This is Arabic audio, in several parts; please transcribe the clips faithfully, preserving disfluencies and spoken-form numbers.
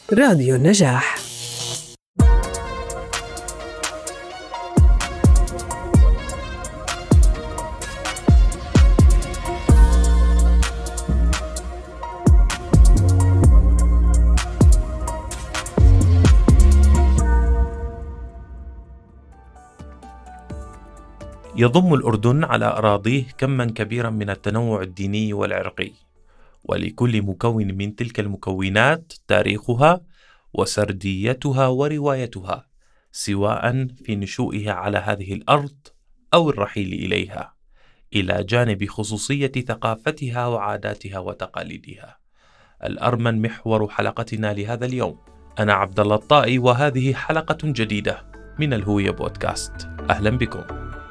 راديو النجاح. يضم الأردن على أراضيه كماً كبيراً من التنوع الديني والعرقي، ولكل مكون من تلك المكونات تاريخها وسرديتها وروايتها، سواء في نشوئها على هذه الأرض أو الرحيل إليها، إلى جانب خصوصية ثقافتها وعاداتها وتقاليدها. الأرمن محور حلقتنا لهذا اليوم. أنا عبد الله الطائي، وهذه حلقة جديدة من الهوية بودكاست. أهلا بكم.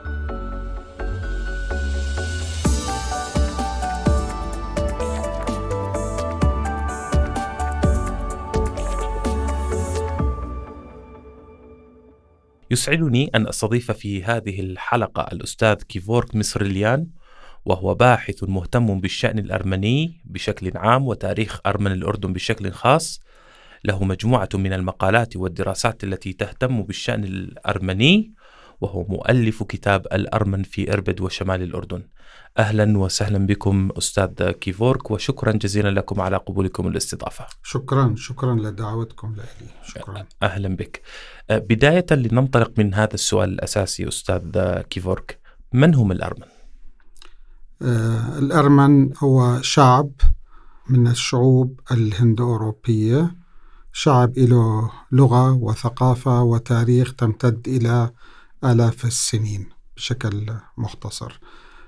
يسعدني أن أستضيف في هذه الحلقة الأستاذ كيفورك مصرليان، وهو باحث مهتم بالشأن الأرمني بشكل عام وتاريخ أرمن الأردن بشكل خاص. له مجموعة من المقالات والدراسات التي تهتم بالشأن الأرمني، وهو مؤلف كتاب الأرمن في إربد وشمال الأردن. أهلا وسهلا بكم أستاذ كيفورك، وشكرا جزيلا لكم على قبولكم الاستضافة. شكرا شكرا لدعوتكم لي. شكرا. أهلا بك. بداية لننطلق من هذا السؤال الأساسي أستاذ كيفورك، من هم الأرمن؟ آه الأرمن هو شعب من الشعوب الهند-أوروبية، شعب له لغة وثقافة وتاريخ تمتد إلى آلاف السنين. بشكل مختصر،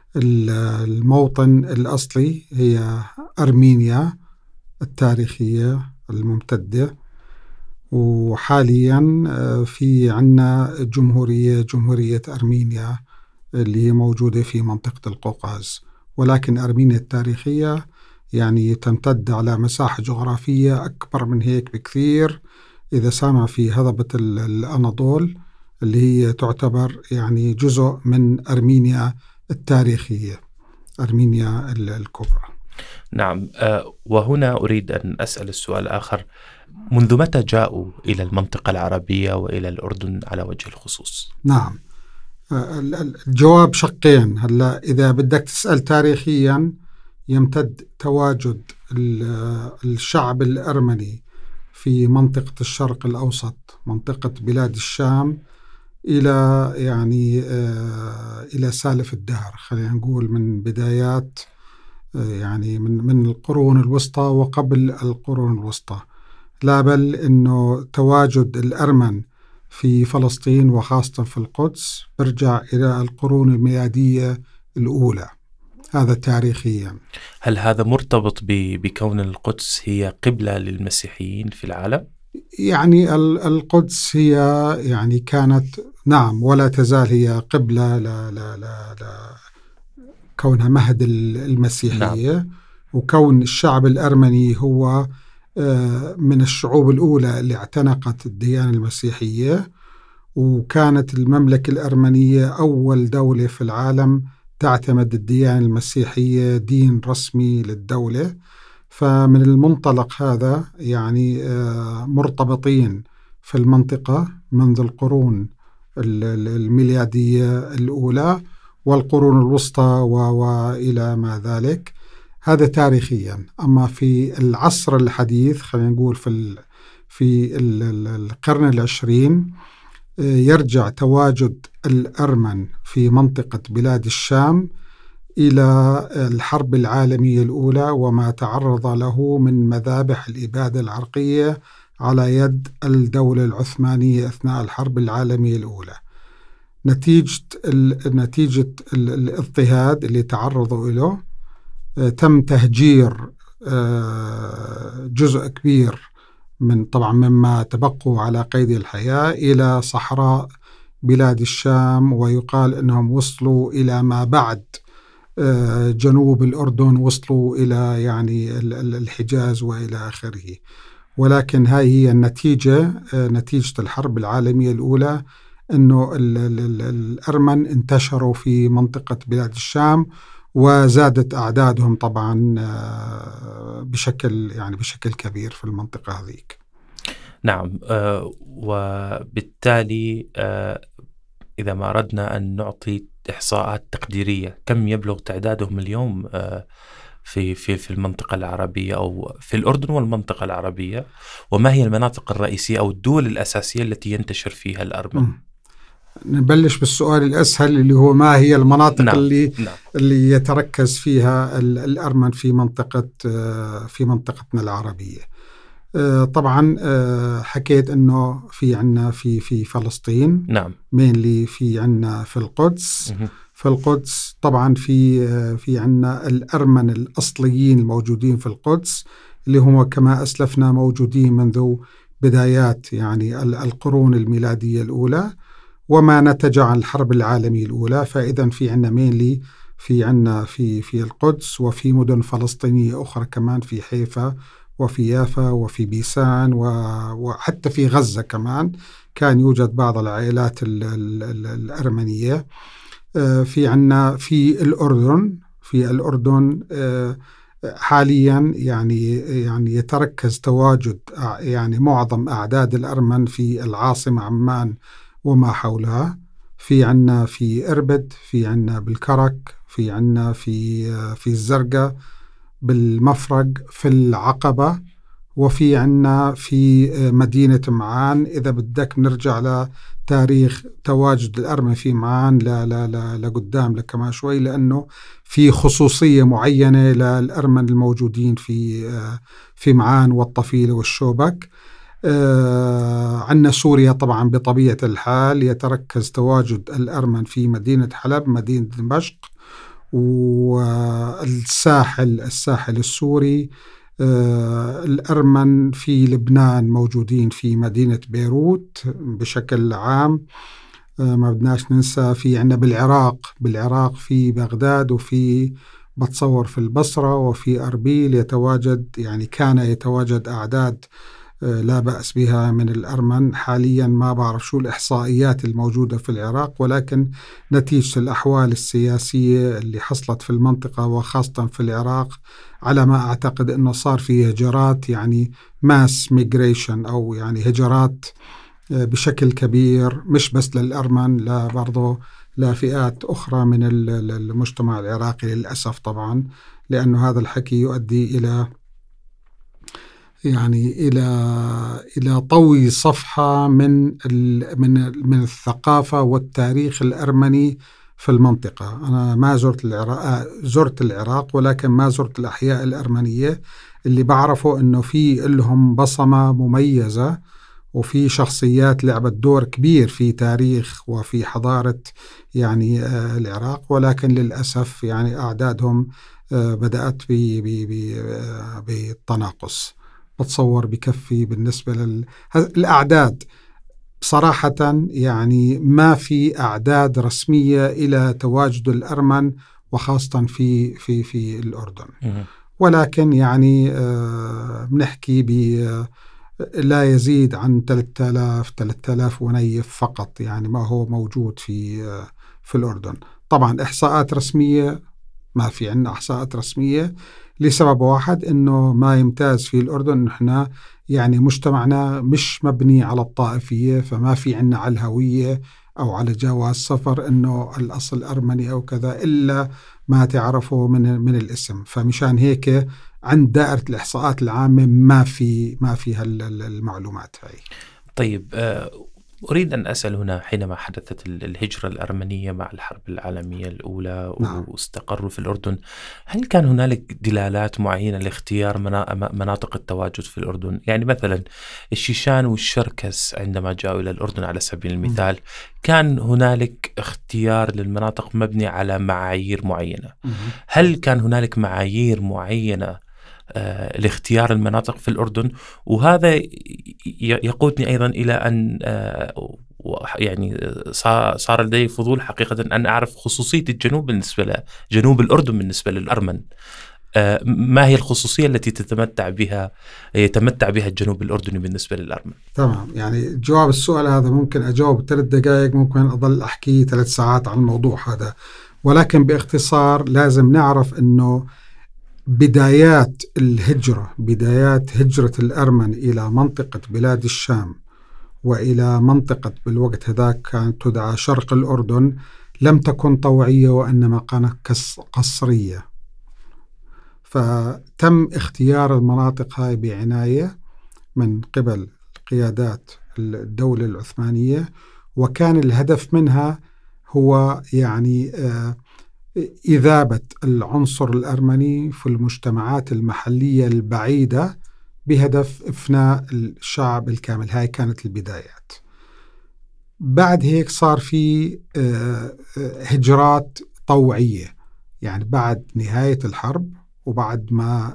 الموطن الأصلي هي أرمينيا التاريخية الممتدة، وحاليا في عنا جمهورية جمهورية أرمينيا اللي هي موجودة في منطقة القوقاز، ولكن أرمينيا التاريخية يعني تمتد على مساحة جغرافية أكبر من هيك بكثير، إذا سامع في هضبة الأناضول اللي هي تعتبر يعني جزء من أرمينيا التاريخية، أرمينيا الكبرى. نعم. وهنا أريد أن أسأل السؤال الآخر، منذ متى جاءوا إلى المنطقة العربية وإلى الأردن على وجه الخصوص؟ نعم، الجواب شقين. هلا إذا بدك تسأل تاريخيا، يمتد تواجد الشعب الأرمني في منطقة الشرق الأوسط، منطقة بلاد الشام، إلى يعني آه إلى سالف الدهر، خلينا نقول من بدايات آه يعني من من القرون الوسطى وقبل القرون الوسطى. لا بل إنه تواجد الأرمن في فلسطين وخاصة في القدس برجع إلى القرون الميلادية الأولى، هذا تاريخيا. هل هذا مرتبط بكون القدس هي قبلة للمسيحيين في العالم؟ يعني القدس هي يعني كانت، نعم، ولا تزال هي قبلة لا لا لا لا كونها مهد المسيحية. نعم. وكون الشعب الأرمني هو من الشعوب الأولى اللي اعتنقت الديانة المسيحية، وكانت المملكة الأرمنية أول دولة في العالم تعتمد الديانة المسيحية دين رسمي للدولة. فمن المنطلق هذا يعني مرتبطين في المنطقة منذ القرون الميلادية الأولى والقرون الوسطى وإلى ما ذلك، هذا تاريخيا. أما في العصر الحديث، خلينا نقول في في القرن العشرين، يرجع تواجد الأرمن في منطقة بلاد الشام إلى الحرب العالمية الأولى وما تعرض له من مذابح الإبادة العرقية على يد الدولة العثمانية أثناء الحرب العالمية الأولى. نتيجة نتيجة الاضطهاد اللي تعرضوا له، تم تهجير جزء كبير من طبعا مما تبقوا على قيد الحياة إلى صحراء بلاد الشام، ويقال أنهم وصلوا إلى ما بعد جنوب الأردن، وصلوا إلى يعني الحجاز وإلى آخره. ولكن هاي هي النتيجة، نتيجة الحرب العالمية الأولى، أنه الأرمن انتشروا في منطقة بلاد الشام، وزادت أعدادهم طبعا بشكل يعني بشكل كبير في المنطقة هذيك. نعم. آه وبالتالي آه إذا ما أردنا أن نعطي إحصاءات تقديرية كم يبلغ تعدادهم اليوم آه في في في المنطقة العربية أو في الأردن والمنطقة العربية، وما هي المناطق الرئيسية أو الدول الأساسية التي ينتشر فيها الأرمن؟ م. نبلش بالسؤال الأسهل اللي هو ما هي المناطق نعم. اللي نعم. اللي يتركز فيها الأرمن في منطقة في منطقتنا العربية. طبعا حكيت إنه في عنا في في فلسطين. نعم. mainly في عنا في القدس. مه. في القدس طبعا في في عنا الأرمن الأصليين الموجودين في القدس اللي هم كما أسلفنا موجودين منذ بدايات يعني القرون الميلادية الأولى وما نتج عن الحرب العالمية الأولى. فإذا في عنا مينلي في عنا في في القدس وفي مدن فلسطينية أخرى كمان في حيفا وفي يافا وفي بيسان وحتى في غزة كمان كان يوجد بعض العائلات ال ال ال الأرمنية. في عنا في الأردن في الأردن حاليا يعني يعني يتركز تواجد يعني معظم أعداد الأرمن في العاصمة عمان وما حولها. في عنا في إربد، في عنا بالكرك، في عنا في في الزرقاء، بالمفرق، في العقبة، وفي عنا في مدينة معان. إذا بدك نرجع لتاريخ تواجد الأرمن في معان لا لا لا لقدام لكما شوي، لأنه في خصوصية معينة للأرمن الموجودين في في معان والطفيلة والشوبك. آه عندنا سوريا طبعا بطبيعة الحال يتركز تواجد الأرمن في مدينة حلب، مدينة دمشق، والساحل الساحل السوري. آه الأرمن في لبنان موجودين في مدينة بيروت بشكل عام. آه ما بدناش ننسى في عندنا بالعراق بالعراق في بغداد وفي بتصور في البصرة وفي أربيل يتواجد يعني كان يتواجد أعداد لا بأس بها من الأرمن. حاليا ما بعرف شو الإحصائيات الموجودة في العراق، ولكن نتيجة الأحوال السياسية اللي حصلت في المنطقة وخاصة في العراق على ما أعتقد أنه صار في هجرات يعني ماس ميجريشن أو يعني هجرات بشكل كبير مش بس للأرمن لا برضو لفئات أخرى من المجتمع العراقي للأسف طبعا، لأنه هذا الحكي يؤدي إلى يعني إلى إلى طوي صفحة من من من الثقافة والتاريخ الأرمني في المنطقة. أنا ما زرت العراق زرت العراق ولكن ما زرت الأحياء الأرمنية. اللي بعرفه إنه في لهم بصمة مميزة وفي شخصيات لعبت دور كبير في تاريخ وفي حضارة يعني العراق، ولكن للأسف يعني أعدادهم بدأت بالتناقص. بتصور بكفي بالنسبة للأعداد صراحة يعني ما في أعداد رسمية إلى تواجد الأرمن وخاصة في في في الأردن، ولكن يعني بنحكي ب لا يزيد عن ثلاثة آلاف ثلاثة آلاف ونيف فقط يعني ما هو موجود في في الأردن. طبعا إحصاءات رسمية ما في عنا إحصاءات رسمية لسبب واحد إنه ما يمتاز في الأردن نحن يعني مجتمعنا مش مبني على الطائفية، فما في عنا على الهوية أو على جواز سفر إنه الأصل أرمني أو كذا إلا ما تعرفه من من الاسم. فمشان هيك عند دائرة الإحصاءات العامة ما في ما في هالمعلومات هاي. طيب أريد أن أسأل هنا، حينما حدثت الهجرة الأرمنية مع الحرب العالمية الأولى نعم. واستقروا في الأردن، هل كان هنالك دلالات معينة لاختيار مناطق التواجد في الأردن؟ يعني مثلا الشيشان والشركس عندما جاءوا إلى الأردن على سبيل المثال م. كان هنالك اختيار للمناطق مبني على معايير معينة. م. هل كان هنالك معايير معينة آه لاختيار المناطق في الأردن؟ وهذا يقودني أيضا إلى أن آه يعني صار لدي فضول حقيقة أن أعرف خصوصية الجنوب بالنسبة ل جنوب الأردن بالنسبة للأرمن. آه ما هي الخصوصية التي تتمتع بها يتمتع بها الجنوب الأردني بالنسبة للأرمن؟ تمام، يعني جواب السؤال هذا ممكن أجاوب ثلاث دقائق، ممكن أضل أحكي ثلاث ساعات عن الموضوع هذا، ولكن باختصار لازم نعرف أنه بدايات الهجرة بدايات هجرة الأرمن إلى منطقة بلاد الشام وإلى منطقة بالوقت هذاك كانت تدعى شرق الأردن لم تكن طوعية وإنما كانت قصرية. فتم اختيار المناطق هاي بعناية من قبل قيادات الدولة العثمانية، وكان الهدف منها هو يعني إذابة العنصر الأرمني في المجتمعات المحلية البعيدة بهدف إفناء الشعب الكامل. هاي كانت البدايات. بعد هيك صار في هجرات طوعية، يعني بعد نهاية الحرب وبعد ما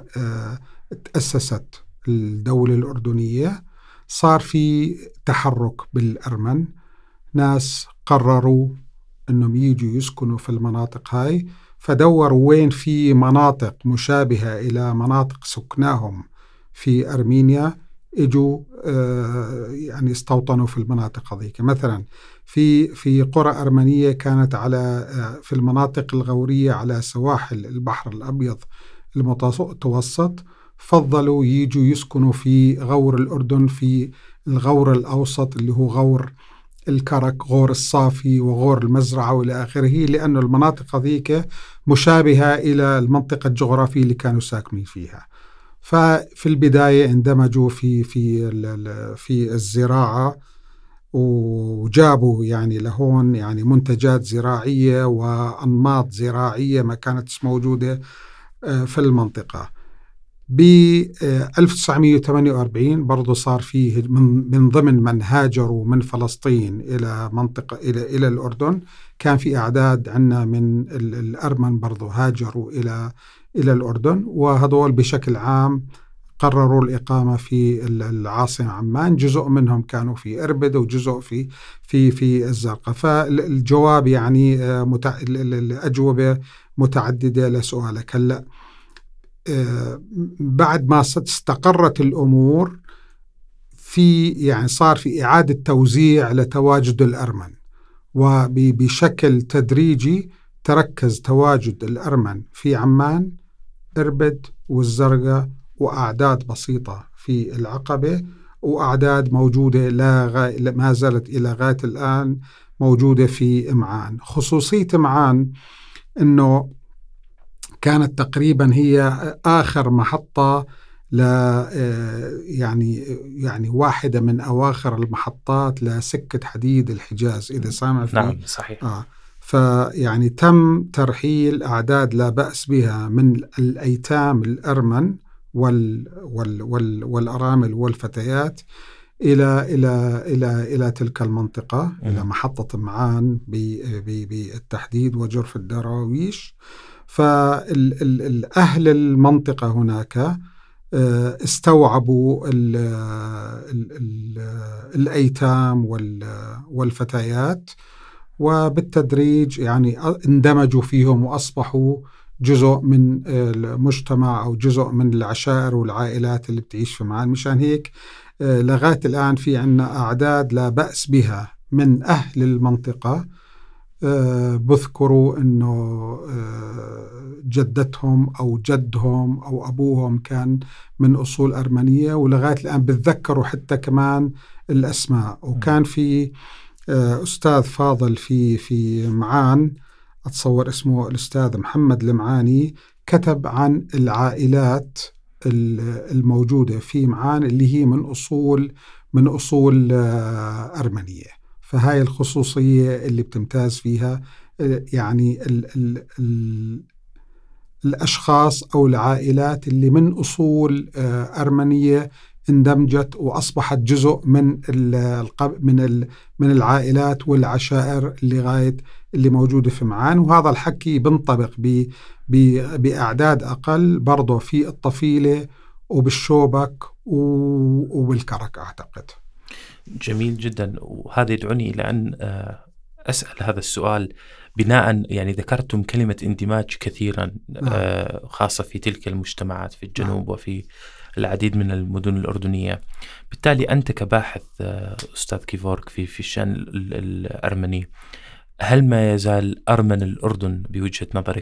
تأسست الدولة الأردنية صار في تحرك بالأرمن، ناس قرروا أنهم يجوا يسكنوا في المناطق هاي، فدوروا وين في مناطق مشابهة إلى مناطق سكناهم في أرمينيا، اجوا يعني استوطنوا في المناطق هذه. مثلا في في قرى أرمنية كانت على في المناطق الغورية على سواحل البحر الأبيض المتوسط، فضلوا يجوا يسكنوا في غور الأردن، في الغور الأوسط اللي هو غور الكرك، غور الصافي، وغور المزرعة وإلى آخره، لأن المناطق هذيك مشابهة إلى المنطقة الجغرافية اللي كانوا ساكنين فيها. ففي البداية اندمجوا في في في الزراعة، وجابوا يعني لهون يعني منتجات زراعية وأنماط زراعية ما كانت موجودة في المنطقة. ب ألف وتسعمائة وثمانية وأربعين برضو صار فيه من ضمن من هاجروا من فلسطين إلى منطقة إلى إلى الأردن، كان في أعداد عنا من الأرمن برضو هاجروا إلى إلى الأردن، وهذول بشكل عام قرروا الإقامة في العاصمة عمان. جزء منهم كانوا في إربد وجزء في في في الزرقاء. فالجواب يعني متع... الأجوبة متعددة لسؤالك. هلا بعد ما استقرت الأمور في يعني صار في إعادة توزيع لتواجد الأرمن، وبشكل تدريجي تركز تواجد الأرمن في عمان، إربد والزرقاء، وأعداد بسيطة في العقبة، وأعداد موجودة لا غاية ما زالت إلى غاية الآن موجودة في معان. خصوصية معان أنه كانت تقريبا هي آخر محطة ل يعني يعني واحدة من أواخر المحطات لسكة حديد الحجاز، إذا سامع فيه. نعم صحيح. آه فيعني تم ترحيل أعداد لا بأس بها من الأيتام الأرمن وال وال وال والأرامل والفتيات إلى إلى إلى إلى تلك المنطقة، م. إلى محطة معان بالتحديد وجرف الدراويش. فالأهل المنطقة هناك استوعبوا ال ال ال الأيتام والفتيات، وبالتدريج يعني اندمجوا فيهم وأصبحوا جزء من المجتمع أو جزء من العشائر والعائلات اللي بتعيش في معان. مشان هيك لغاية الآن في عنا أعداد لا بأس بها من أهل المنطقة بذكروا أنه جدتهم أو جدهم أو أبوهم كان من أصول أرمنية، ولغاية الآن بتذكروا حتى كمان الأسماء. وكان في أستاذ فاضل في في معان، أتصور اسمه الأستاذ محمد المعاني، كتب عن العائلات الموجودة في معان اللي هي من أصول من أصول أرمنية. فهاي الخصوصية اللي بتمتاز فيها يعني ال ال ال الأشخاص أو العائلات اللي من أصول أرمنية اندمجت وأصبحت جزء من من من العائلات والعشائر اللي غاية اللي موجودة في معان. وهذا الحكي بنطبق بأعداد أقل برضو في الطفيلة وبالشوبك وبالكرك أعتقد. جميل جدا. وهذا يدعوني إلى أن أسأل هذا السؤال بناء يعني ذكرتم كلمة اندماج كثيرا، نعم. خاصة في تلك المجتمعات في الجنوب، نعم. وفي العديد من المدن الأردنية. بالتالي أنت كباحث أستاذ كيفورك في في الشأن الأرمني، هل ما يزال أرمن الأردن بوجهة نظرك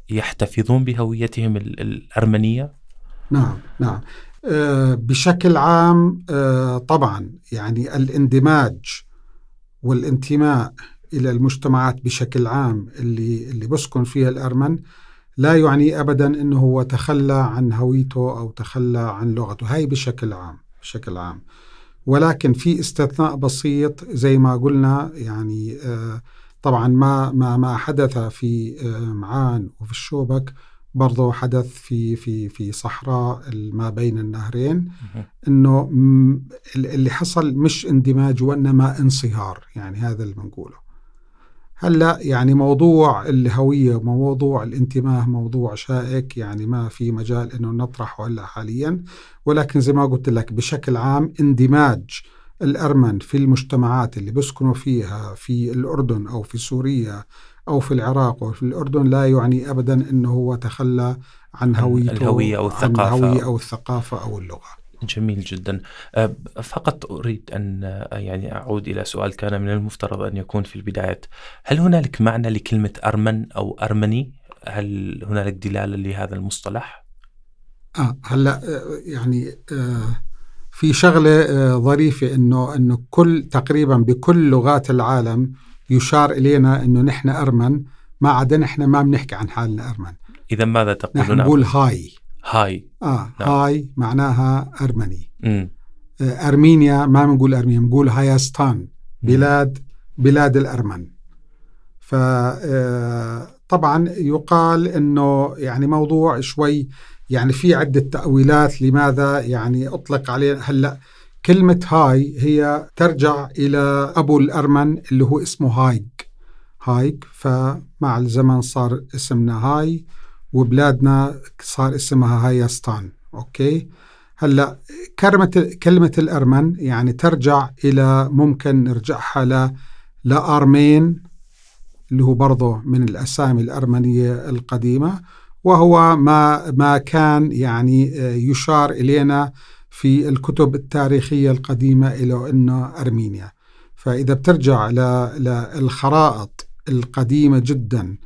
يحتفظون بهويتهم الأرمنية؟ نعم نعم أه بشكل عام أه طبعا يعني الاندماج والانتماء إلى المجتمعات بشكل عام اللي اللي بسكن فيها الأرمن لا يعني أبدا أنه هو تخلى عن هويته أو تخلى عن لغته، هاي بشكل عام بشكل عام ولكن في استثناء بسيط زي ما قلنا، يعني آه طبعا ما ما ما حدث في آه معان وفي الشوبك برضو حدث في في في صحراء ما بين النهرين، انه اللي حصل مش اندماج وانما انصهار، يعني هذا اللي بنقوله. هلا يعني موضوع الهوية وموضوع الانتماء موضوع شائك، يعني ما في مجال انه نطرحه هلا حاليا، ولكن زي ما قلت لك بشكل عام اندماج الأرمن في المجتمعات اللي بيسكنوا فيها في الأردن أو في سوريا أو في العراق أو في الأردن لا يعني أبدا أنه هو تخلى عن هويته، الهوية أو عن الثقافة الهوية أو الثقافة أو اللغة. جميل جدا. فقط أريد أن يعني أعود إلى سؤال كان من المفترض أن يكون في البداية. هل هنالك معنى لكلمة أرمن أو أرمني؟ هل هنالك دلالة لهذا المصطلح؟ آه هلا يعني آه في شغلة آه ظريفة إنه إنه كل تقريبا بكل لغات العالم يشار إلينا إنه نحن أرمن، ما عدا نحن ما بنحكي عن حالنا أرمن. إذا ماذا تقولون؟ نحن نقول هاي. هاي آه نعم. هاي معناها أرمني. م. آه أرمينيا ما بنقول أرمينيا، بنقول هايستان، بلاد بلاد الأرمن. فطبعا يقال إنه يعني موضوع شوي يعني في عدة تأويلات لماذا يعني أطلق عليه. هلأ كلمة هاي هي ترجع إلى أبو الأرمن اللي هو اسمه هايج هايج فمع الزمن صار اسمنا هاي وبلادنا صار اسمها هايستان. أوكي. هلأ كلمة كلمة الأرمن يعني ترجع إلى ممكن نرجعها ل لأرمين اللي هو برضه من الأسامي الأرمنية القديمة، وهو ما ما كان يعني يشار إلينا في الكتب التاريخية القديمة إلى أنه أرمينيا. فإذا بترجع للخرائط القديمة جدا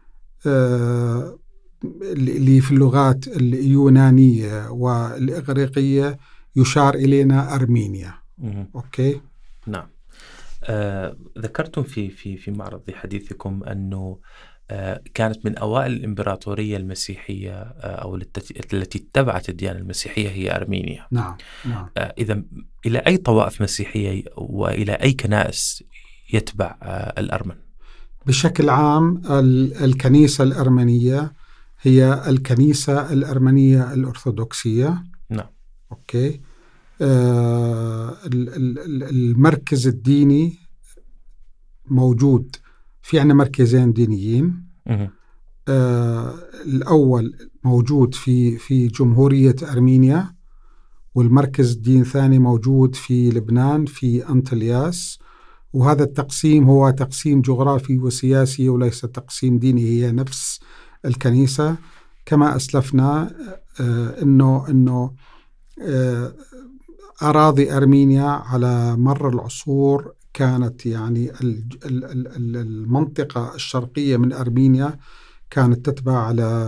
اللي في اللغات اليونانية والإغريقية يشار إلينا أرمينيا. أوكي. نعم. آه، ذكرتم في في في معرض حديثكم أنه آه، كانت من أوائل الإمبراطورية المسيحية آه، أو التي, التي اتبعت الديانة المسيحية هي أرمينيا. نعم. نعم. آه، إذا إلى أي طوائف مسيحية وإلى أي كنائس يتبع آه، الأرمن؟ بشكل عام الكنيسة الأرمنية هي الكنيسة الأرمنية الأرثوذكسية. نعم. أوكي. آه المركز الديني موجود في عنا مركزين دينيين. آه الأول موجود في في جمهورية أرمينيا، والمركز الديني الثاني موجود في لبنان في أنطلياس. وهذا التقسيم هو تقسيم جغرافي وسياسي وليس تقسيم ديني، هي نفس الكنيسة. كما أسلفنا آه إنه إنه آه أراضي أرمينيا على مر العصور كانت يعني المنطقة الشرقية من أرمينيا كانت تتبع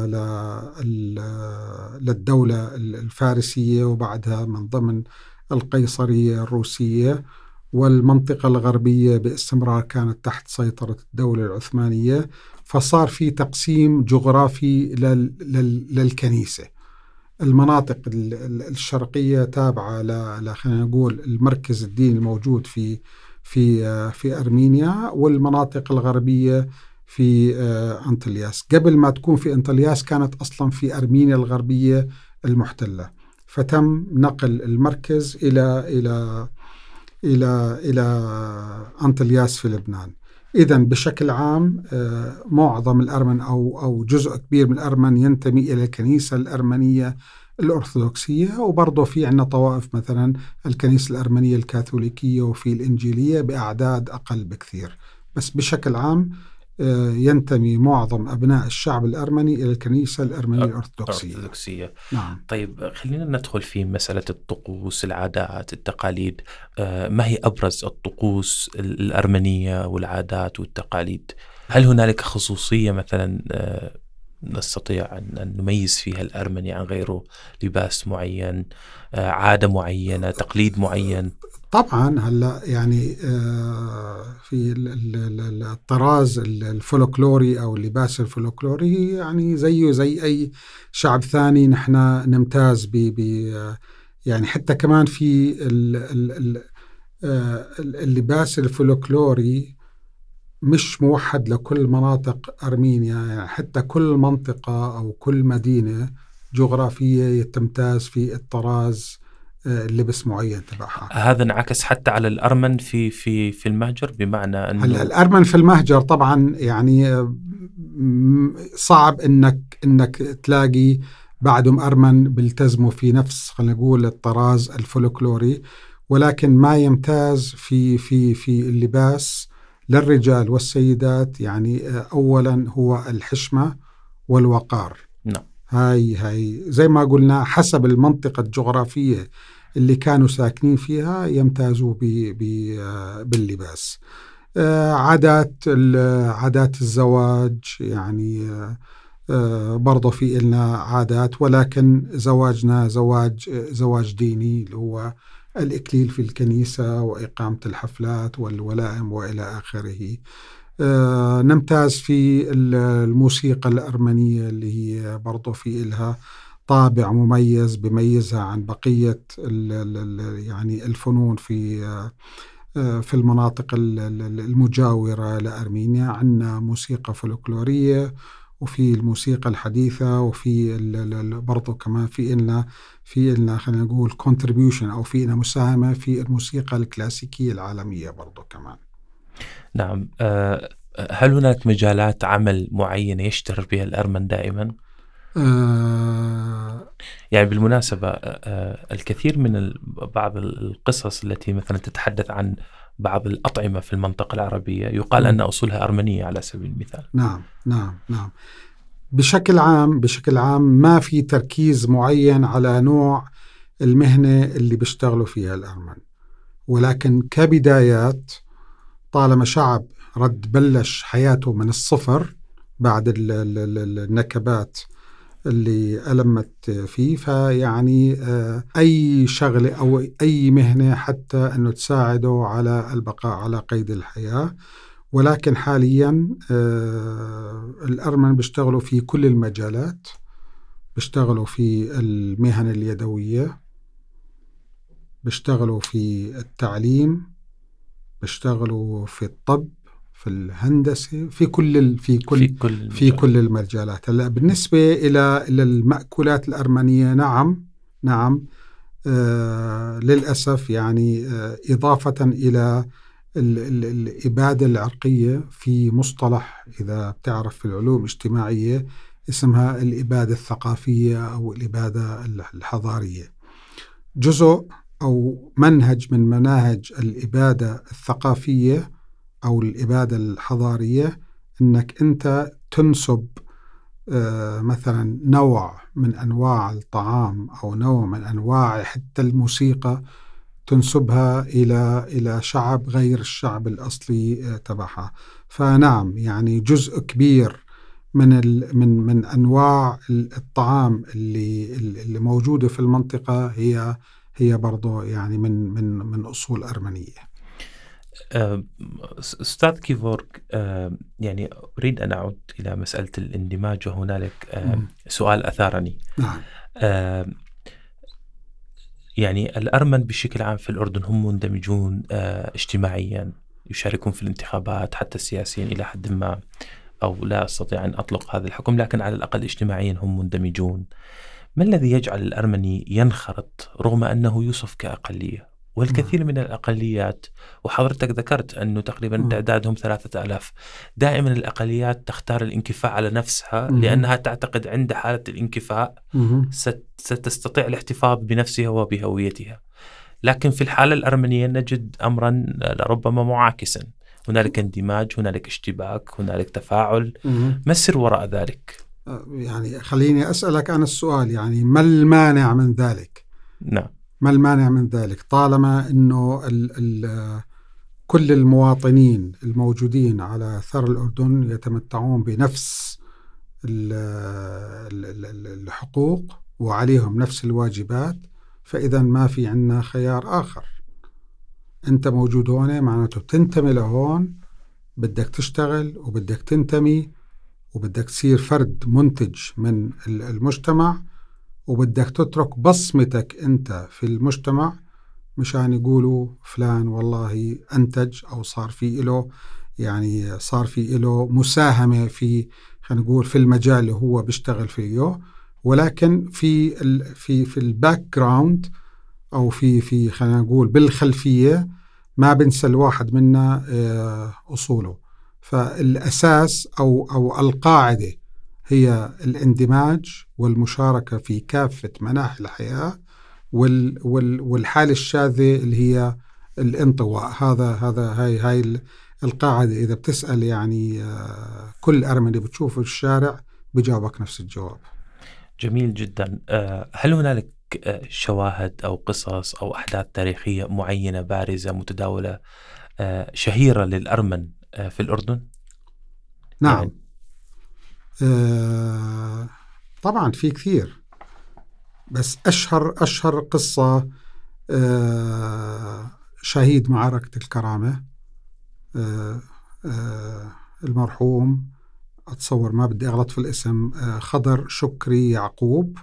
للدولة الفارسية وبعدها من ضمن القيصرية الروسية، والمنطقة الغربية باستمرار كانت تحت سيطرة الدولة العثمانية. فصار في تقسيم جغرافي للكنيسة. المناطق الشرقية تابعة ل خلينا نقول المركز الديني الموجود في في في أرمينيا، والمناطق الغربية في أنطلياس. قبل ما تكون في أنطلياس كانت أصلا في أرمينيا الغربية المحتلة، فتم نقل المركز إلى إلى إلى إلى أنطلياس في لبنان. إذن بشكل عام معظم الأرمن أو أو جزء كبير من الأرمن ينتمي إلى الكنيسة الأرمنية الأرثوذكسية، وبرضه في عنا طوائف مثلا الكنيسة الأرمنية الكاثوليكية وفي الإنجيلية بأعداد أقل بكثير. بس بشكل عام ينتمي معظم أبناء الشعب الأرمني إلى الكنيسة الأرمنية الأرثوذكسية. نعم. طيب خلينا ندخل في مسألة الطقوس، العادات، التقاليد. ما هي أبرز الطقوس الأرمنية والعادات والتقاليد؟ هل هنالك خصوصية مثلا نستطيع أن نميز فيها الأرمني عن غيره؟ لباس معين، عادة معينة، تقليد معين؟ طبعا هلا يعني في الطراز الفولكلوري أو اللباس الفولكلوري يعني زيه زي أي شعب ثاني نحن نمتاز ب يعني حتى كمان في اللباس الفولكلوري مش موحد لكل مناطق أرمينيا، يعني حتى كل منطقة أو كل مدينة جغرافية تمتاز في الطراز اللبس معين تبعها. هذا انعكس حتى على الأرمن في في في المهجر، بمعنى أنه الأرمن في المهجر طبعا يعني صعب إنك إنك تلاقي بعدهم أرمن بيلتزموا في نفس خلينا نقول الطراز الفولكلوري، ولكن ما يمتاز في في في اللباس للرجال والسيدات يعني أولا هو الحشمة والوقار. نعم. هاي هاي زي ما قلنا حسب المنطقة الجغرافية اللي كانوا ساكنين فيها يمتازوا باللباس. عادات عادات الزواج يعني برضو في إلنا عادات، ولكن زواجنا زواج زواج ديني اللي هو الإكليل في الكنيسة وإقامة الحفلات والولائم وإلى آخره. نمتاز في الموسيقى الأرمنية اللي هي برضو في إلها طابع مميز بميزها عن بقية يعني الفنون في في المناطق المجاورة لأرمينيا. عندنا موسيقى فولكلورية وفي الموسيقى الحديثة، وفي برضو كمان في إلنا في إلنا خلينا نقول contribution أو في إلنا مساهمة في الموسيقى الكلاسيكية العالمية برضو كمان. نعم. هل هناك مجالات عمل معينة يشتهر بها الأرمن دائما؟ أه يعني بالمناسبة الكثير من بعض القصص التي مثلا تتحدث عن بعض الأطعمة في المنطقة العربية يقال م. أن أصولها أرمنية على سبيل المثال. نعم نعم نعم. بشكل عام بشكل عام ما في تركيز معين على نوع المهنة اللي بيشتغلوا فيها الأرمن، ولكن كبدايات طالما شعب رد بلش حياته من الصفر بعد النكبات اللي ألمت فيه، فيعني أي شغلة أو أي مهنة حتى أنه تساعده على البقاء على قيد الحياة. ولكن حاليا الأرمن بيشتغلوا في كل المجالات، بيشتغلوا في المهن اليدوية، بيشتغلوا في التعليم، بيشتغلوا في الطب، في الهندسة، في كل في كل في كل, في كل المجالات. هلا بالنسبة إلى إلى المأكولات الأرمنية نعم نعم آه للأسف يعني آه إضافة إلى ال ال الإبادة العرقية، في مصطلح إذا بتعرف في العلوم الاجتماعية اسمها الإبادة الثقافية أو الإبادة الحضارية. جزء أو منهج من مناهج الإبادة الثقافية أو الإبادة الحضارية أنك أنت تنسب آه مثلا نوع من أنواع الطعام أو نوع من أنواع حتى الموسيقى تنسبها إلى إلى شعب غير الشعب الأصلي آه تبعها. فنعم يعني جزء كبير من من من أنواع الطعام اللي اللي موجودة في المنطقة هي هي برضو يعني من من من أصول أرمنية. أستاذ كيفورغ، يعني أريد أن أعود إلى مسألة الاندماج، وهنالك سؤال أثارني. نعم. يعني الأرمن بشكل عام في الأردن هم مندمجون اجتماعيا، يشاركون في الانتخابات حتى السياسيا إلى حد ما، أو لا أستطيع أن أطلق هذا الحكم، لكن على الأقل اجتماعيا هم مندمجون. ما الذي يجعل الأرمني ينخرط رغم أنه يوصف كأقلية؟ والكثير من الأقليات، وحضرتك ذكرت أنه تقريبا تعدادهم ثلاثة آلاف، دائما الأقليات تختار الانكفاء على نفسها لأنها تعتقد عند حالة الانكفاء ستستطيع الاحتفاظ بنفسها وبهويتها. لكن في الحالة الأرمنية نجد أمرا لربما معاكسا، هنالك اندماج، هنالك اشتباك، هنالك تفاعل. ما السر وراء ذلك؟ يعني خليني أسألك عن السؤال، يعني ما المانع من ذلك؟ نعم. ما المانع من ذلك طالما أنه ال ال كل المواطنين الموجودين على ثر الأردن يتمتعون بنفس الحقوق وعليهم نفس الواجبات، فإذا ما في عنا خيار آخر. أنت موجود هون معناته تنتمي لهون، بدك تشتغل وبدك تنتمي وبدك تصير فرد منتج من المجتمع، وبدك تترك بصمتك أنت في المجتمع مشان يقولوا فلان والله أنتج أو صار في إله يعني صار في إله مساهمة في خلينا نقول في المجال اللي هو بيشتغل فيه، ولكن في ال في في الباك جراوند أو في في خلينا نقول بالخلفية ما بنسى الواحد منا أصوله. فالأساس أو أو القاعدة هي الاندماج والمشاركة في كافة مناحي الحياة، وال وال والحالة الشاذة اللي هي الانطواء. هذا هذا هاي هاي القاعدة. إذا بتسأل يعني كل أرمني بتشوفه في الشارع بجاوبك نفس الجواب. جميل جدا. هل هنالك شواهد أو قصص أو أحداث تاريخية معينة بارزة متداولة شهيرة للأرمن في الأردن؟ نعم. يعني آه طبعا في كثير، بس أشهر أشهر قصة آه شهيد معركة الكرامة، آه آه المرحوم أتصور ما بدي أغلط في الاسم، آه خضر شكري يعقوب.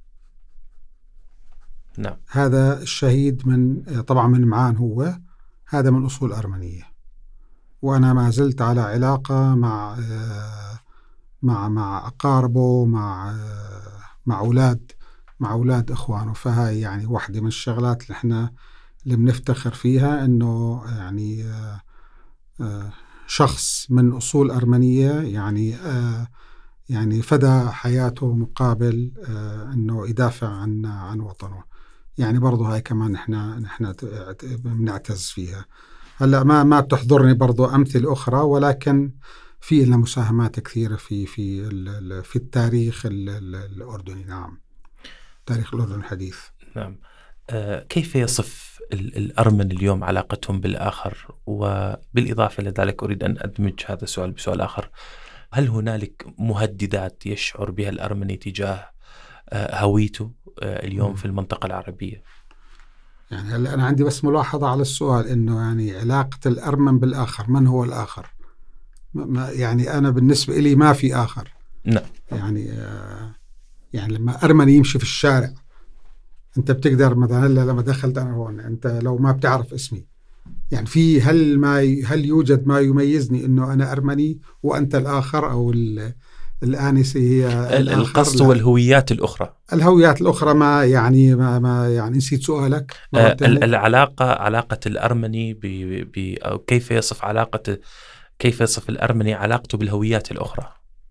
نعم. هذا الشهيد من آه طبعا من معان، هو هذا من أصول أرمنية، وأنا ما زلت على علاقة مع آه مع مع أقاربه، مع آه مع أولاد مع أولاد إخوانه. فهاي يعني واحدة من الشغلات اللي إحنا اللي بنفتخر فيها، إنه يعني آه آه شخص من أصول أرمنية يعني آه يعني فدى حياته مقابل آه إنه يدافع عن عن وطنه. يعني برضو هاي كمان إحنا إحنا بنعتز فيها. هلا ما ما بتحضرني برضو أمثلة أخرى، ولكن في لنا مساهمات كثيرة في في في التاريخ الأردني. نعم، تاريخ الأردن الحديث. نعم. آه كيف يصف الأرمن اليوم علاقتهم بالآخر؟ وبالإضافة لذلك أريد أن أدمج هذا السؤال بسؤال آخر. هل هنالك مهددات يشعر بها الأرمني تجاه آه هويته آه اليوم م. في المنطقة العربية؟ يعني هلا أنا عندي بس ملاحظة على السؤال، إنه يعني علاقة الأرمن بالآخر، من هو الآخر؟ ما يعني أنا بالنسبة لي ما في آخر. نعم. يعني آه يعني لما أرمني يمشي في الشارع، أنت بتقدر مثلا هلا لما دخلت أنا هون، أنت لو ما بتعرف اسمي يعني في هل ما هل يوجد ما يميزني إنه أنا أرمني وأنت الآخر، أو الآنسة هي القصد والهويات الأخرى. الهويات الأخرى ما يعني ما, ما يعني نسيت سؤالك. آه العلاقة علاقة الأرمني ب ب أو كيف يصف علاقة كيف يصف الأرمني علاقته بالهويات الأخرى؟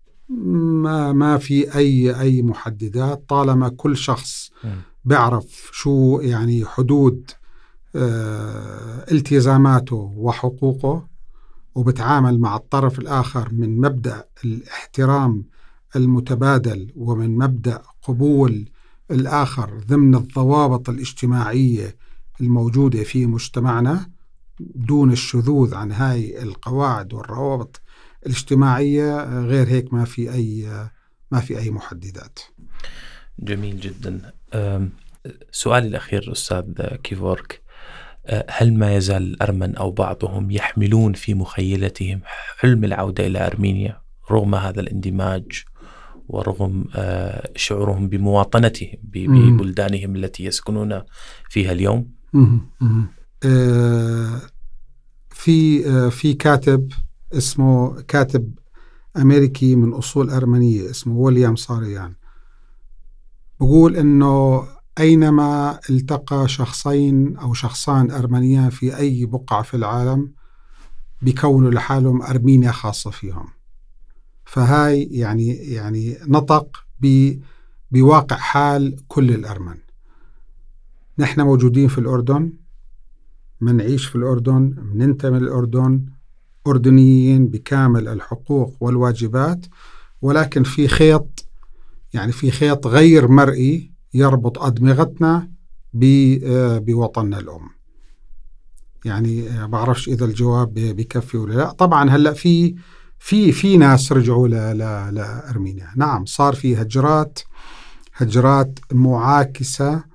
ما ما في أي أي محددات، طالما كل شخص م. بيعرف شو يعني حدود اه التزاماته وحقوقه، وبتعامل مع الطرف الآخر من مبدأ الاحترام المتبادل، ومن مبدأ قبول الآخر ضمن الضوابط الاجتماعية الموجودة في مجتمعنا دون الشذوذ عن هاي القواعد والروابط الاجتماعية، غير هيك ما في أي ما في أي محددات. جميل جدا. سؤالي الأخير أستاذ كيفورك، هل ما يزال الأرمن أو بعضهم يحملون في مخيلتهم حلم العودة إلى أرمينيا رغم هذا الاندماج ورغم شعورهم بمواطنتهم ببلدانهم التي يسكنون فيها اليوم؟ في في كاتب اسمه كاتب أمريكي من أصول أرمنية اسمه ويليام صاريان، بقول إنه أينما التقى شخصين أو شخصان أرمنيان في أي بقعة في العالم بيكونوا لحالهم أرمينيا خاصة فيهم. فهاي يعني يعني نطق بواقع حال كل الأرمن. نحن موجودين في الأردن، منعيش في الأردن، مننتمي للأردن، أردنيين بكامل الحقوق والواجبات، ولكن في خيط يعني في خيط غير مرئي يربط أدمغتنا بوطننا الأم. يعني بعرفش إذا الجواب بكفي ولا لا. طبعا هلأ في في في ناس رجعوا لأرمينيا. نعم صار في هجرات هجرات معاكسة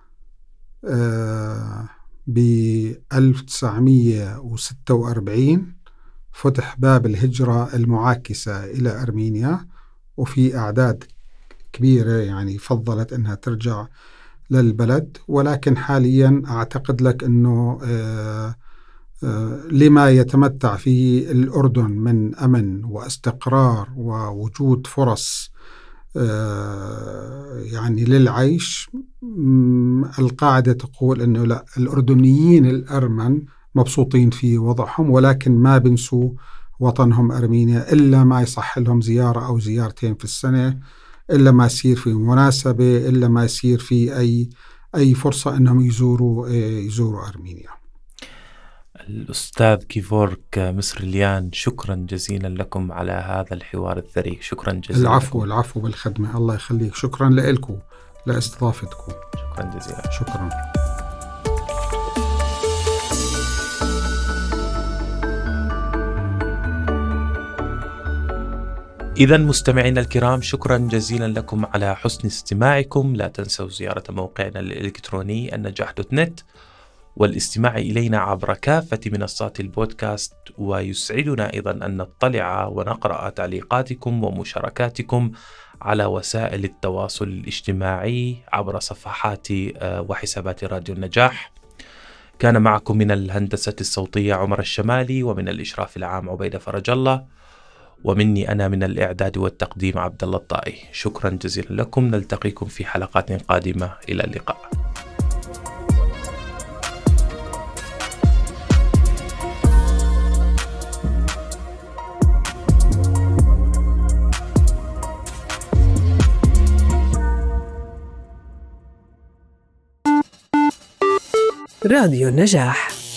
ب ألف وتسعمئة وستة وأربعين فتح باب الهجرة المعاكسة إلى أرمينيا، وفي أعداد كبيرة يعني فضلت أنها ترجع للبلد. ولكن حاليا أعتقد لك أنه لما يتمتع فيه الأردن من أمن واستقرار ووجود فرص يعني للعيش، القاعدة تقول أنه لا، الأردنيين الأرمن مبسوطين في وضعهم، ولكن ما بنسوا وطنهم أرمينيا إلا ما يصح لهم زيارة أو زيارتين في السنة، إلا ما يصير في مناسبة، إلا ما يصير في أي أي فرصة أنهم يزوروا يزوروا أرمينيا. الأستاذ كيفورك مصريليان، شكرا جزيلا لكم على هذا الحوار الثري. شكرا جزيلا. العفو لكم. العفو بالخدمة، الله يخليك. شكرا لكم لاستضافتكم. شكرا جزيلا. شكرا. إذا مستمعينا الكرام، شكرا جزيلا لكم على حسن استماعكم. لا تنسوا زيارة موقعنا الإلكتروني النجاح دوت نت والاستماع إلينا عبر كافة منصات البودكاست. ويسعدنا أيضا أن نطلع ونقرأ تعليقاتكم ومشاركاتكم على وسائل التواصل الاجتماعي عبر صفحات وحسابات راديو النجاح. كان معكم من الهندسة الصوتية عمر الشمالي، ومن الإشراف العام عبيدة فرج الله، ومني أنا من الإعداد والتقديم عبد الله الطائي. شكرا جزيلا لكم. نلتقيكم في حلقات قادمة. إلى اللقاء. راديو النجاح.